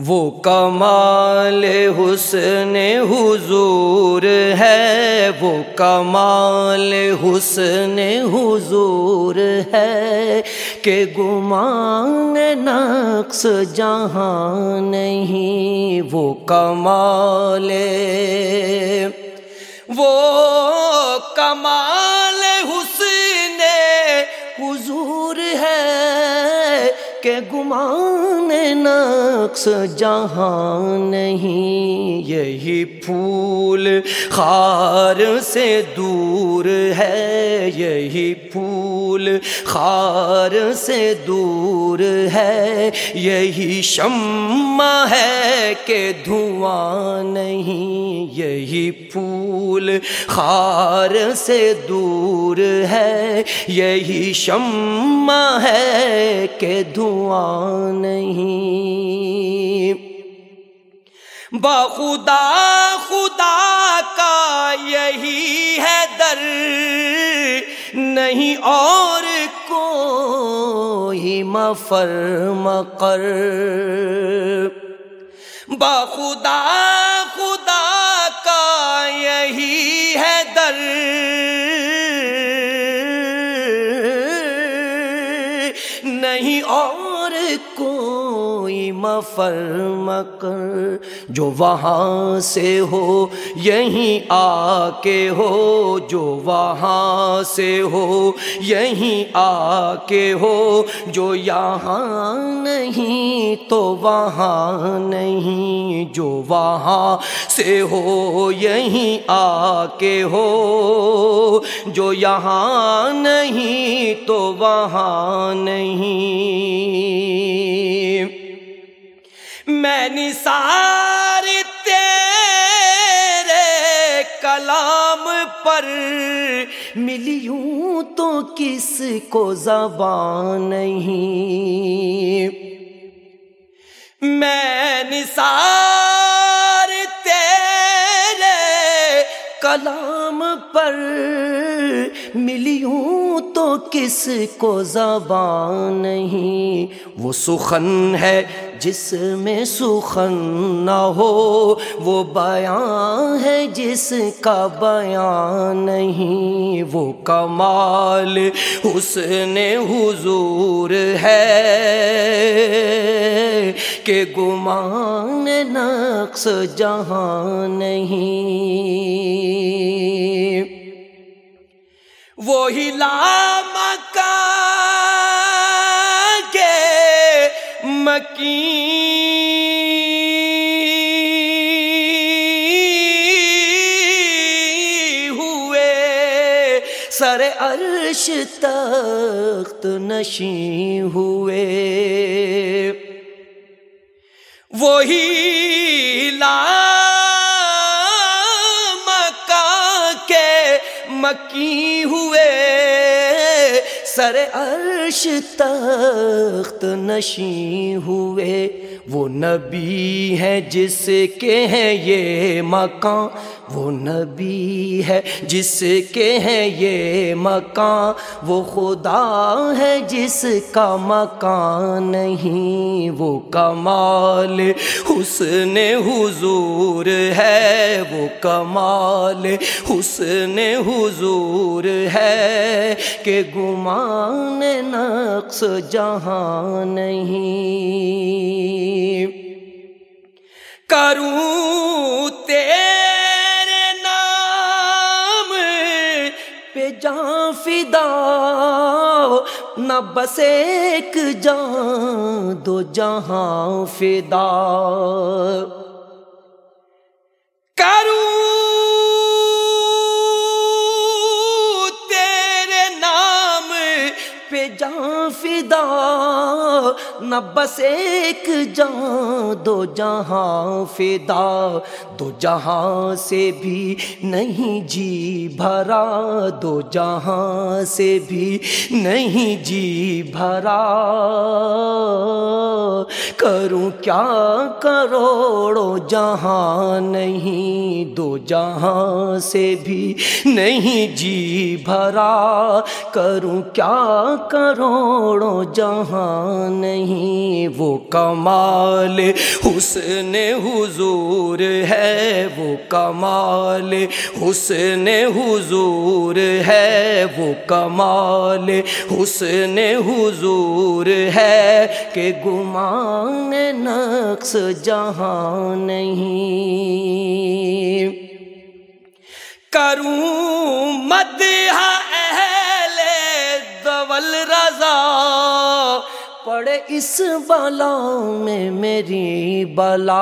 وہ کمال حسن حضور ہے، وہ کمال حسن حضور ہے کہ گمان نقص جہاں نہیں۔ وہ کمال حسن حضور ہے کہ گمان نقص جہاں نہیں۔ یہی پھول خار سے دور ہے، یہی پھول خار سے دور ہے، یہی شمع ہے کہ دھواں نہیں۔ یہی پھول خار سے دور ہے، یہی شمع ہے کہ دھواں نہیں۔ بخدا خدا کا یہی ہے در، نہیں اور کوئی مفر مقر۔ بخدا خدا کا یہی ہے در، نہیں اور کوئی مفر مقر۔ جو وہاں سے ہو یہیں آ کے ہو، جو وہاں سے ہو یہیں آ کے ہو، جو یہاں نہیں تو وہاں نہیں۔ جو وہاں سے ہو یہیں آ کے ہو، جو یہاں نہیں تو وہاں نہیں۔ میں نثار تیرے کلام پر ملیوں تو کس کو زبان نہیں۔ میں نثار تیرے کلام پر ملیوں تو کس کو زبان نہیں۔ وہ سخن ہے جس میں سخن نہ ہو، وہ بیان ہے جس کا بیان نہیں۔ وہ کمال حسن حضور ہے کہ گمان نقص جہاں نہیں۔ وہی لامکاں کے مکین ہوئے، سر عرش تخت نشین ہوئے۔ وہی لامکاں کے مکی ہوئے، سر عرش تخت نشین ہوئے۔ وہ نبی ہے جس کے ہیں یہ مکان، وہ نبی ہے جس کے ہیں یہ مکان، وہ خدا ہے جس کا مکان نہیں۔ وہ کمال حسن حضور ہے، وہ کمال حسن حضور ہے کہ گمان نقص جہاں نہیں۔ کروں تیرے نام پہ جان فدا، نہ بس ایک جان دو جہاں فدا۔ کروں تیرے نام پہ جان فدا، نہ بس ایک جان دو جہاں فدا۔ دو جہاں سے بھی نہیں جی بھرا، دو جہاں سے بھی نہیں جی بھرا۔ کروں کیا کروڑوں جہاں نہیں، دو جہاں سے بھی نہیں جی بھرا۔ کروں کیا کروڑوں جہاں نہیں۔ وہ کمال حسن حضور ہے، وہ کمال حسن حضور ہے، وہ کمال حسن حضور ہے کہ گمان نقص جہاں نہیں۔ کروں مدح اہل دول رضا، پڑے اس بلا میں میری بلا۔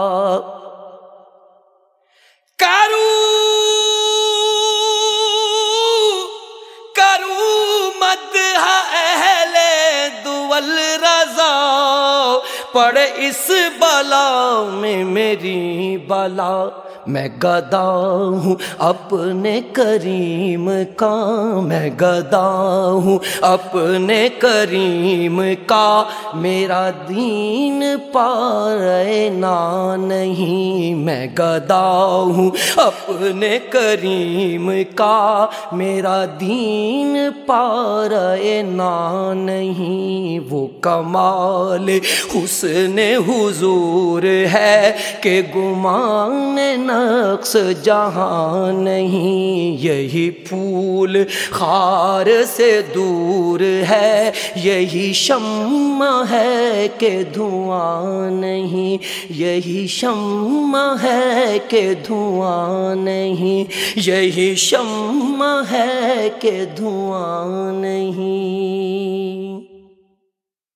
کروں مدح اہل دول رضا، پڑے اس بلا میں میری بلا۔ میں گدا ہوں اپنے کریم کا، میں گدا ہوں اپنے کریم کا، میرا دین پارینا نہیں۔ میں گدا ہوں اپنے کریم کا، میرا دین پارینا نہیں۔ وہ کمال حسن حضور ہے کہ گمان نقص جہاں نہیں۔ یہی پھول خار سے دور ہے، یہی شمع ہے کہ دھواں نہیں، یہی شمع ہے کہ دھواں نہیں، یہی شمع ہے کہ دھواں نہیں۔